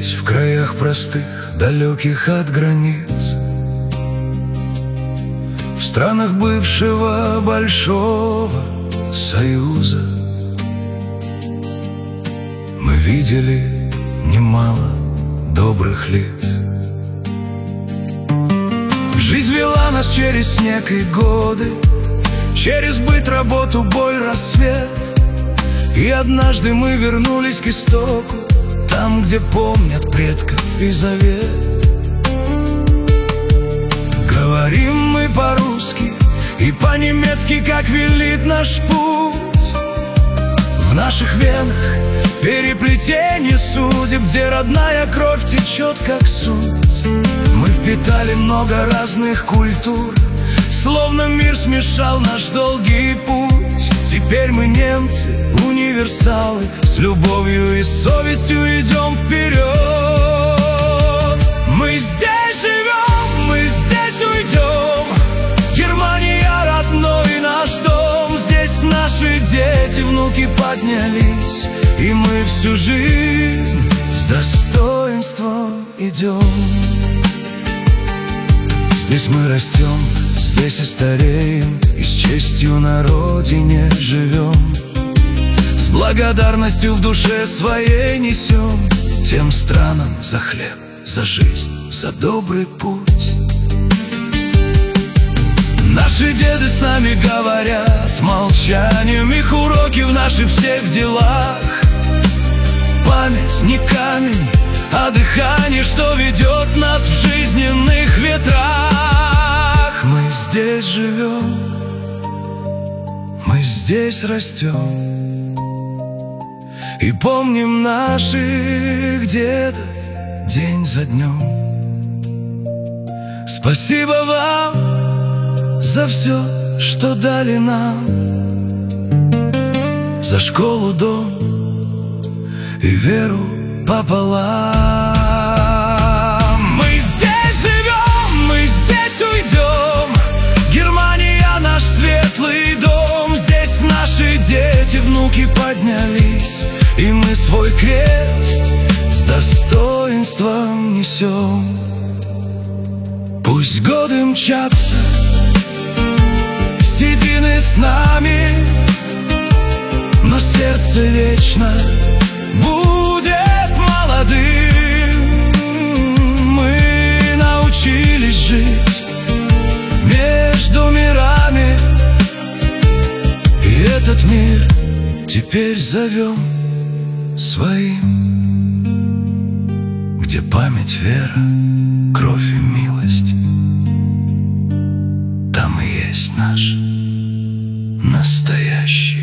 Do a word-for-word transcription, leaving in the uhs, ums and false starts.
здесь, в краях простых, далеких от границ, в странах бывшего Большого Союза, мы видели немало добрых лиц. Жизнь вела нас через снег и годы, через быт, работу, боль, рассвет. И однажды мы вернулись к истоку, там, где помнят предков и завет. Говорим мы по-русски и по-немецки, как велит наш путь. В наших венах переплетение судеб, где родная кровь течет, как суть. Мы впитали много разных культур, словно мир смешал наш долгий путь. Теперь мы немцы, универсалы, с любовью и совестью идем вперед. Мы здесь живем, мы здесь уйдем. Германия родной наш дом. Здесь наши дети, внуки поднялись, и мы всю жизнь с достоинством идем. Здесь мы растем, здесь и стареем, и с честью на родине живем. С благодарностью в душе своей несем тем странам за хлеб, за жизнь, за добрый путь. Наши деды с нами говорят молчанием, их уроки в наших всех делах. Память не камень, а дыхание, что ведет нас в жизненных ветрах. Мы здесь живем, мы здесь растем, и помним наших дедов день за днем. Спасибо вам за все, что дали нам, за школу, дом и веру пополам. Мы здесь живем, мы здесь уйдем. Германия наш светлый дом. Здесь наши дети, внуки поднялись, и мы свой крест с достоинством несем. Пусть годы мчатся, седины с нами, но сердце вечно будет молодым. Мы научились жить между мирами, и этот мир теперь зовем своим, где память, вера, кровь и милость, там и есть наш настоящий